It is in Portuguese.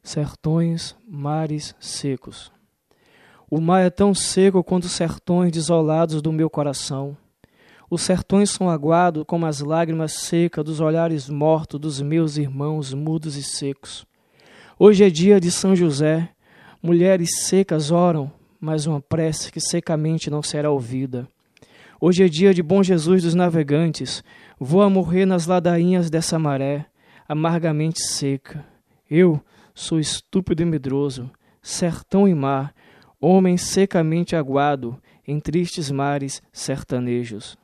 sertões, mares secos. O mar é tão seco quanto os sertões desolados do meu coração. Os sertões são aguados como as lágrimas secas dos olhares mortos dos meus irmãos mudos e secos. Hoje é dia de São José. Mulheres secas oram, mas uma prece que secamente não será ouvida. Hoje é dia de Bom Jesus dos navegantes. Vou a morrer nas ladainhas dessa maré, amargamente seca. Eu sou estúpido e medroso, sertão e mar, homem secamente aguado em tristes mares sertanejos.